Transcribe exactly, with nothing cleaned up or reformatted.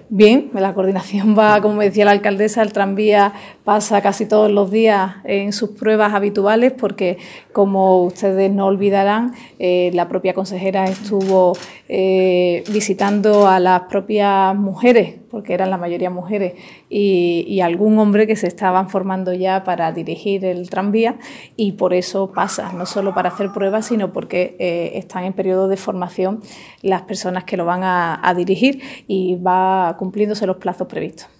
Bien, la coordinación va, como decía la alcaldesa, el tranvía pasa casi todos los días en sus pruebas habituales porque, como ustedes no olvidarán, eh, la propia consejera estuvo eh, visitando a las propias mujeres, porque eran la mayoría mujeres, y, y algún hombre que se estaban formando ya para dirigir el tranvía, y por eso pasa, no solo para hacer pruebas, sino porque eh, están en periodo de formación las personas que lo van a, a dirigir y va cumpliéndose los plazos previstos.